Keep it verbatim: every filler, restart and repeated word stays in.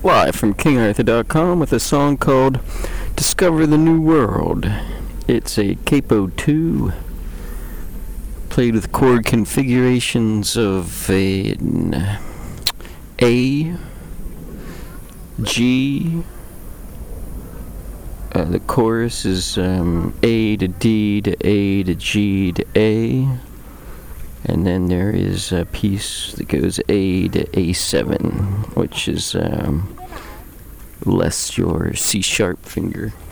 live from king arthur dot com with a song called Discover the New World. It's a Capo two, played with chord configurations of an A, G, uh, the chorus is um, A to D to A to G to A, and then there is a piece that goes A to A seven, which is um, less your C sharp finger.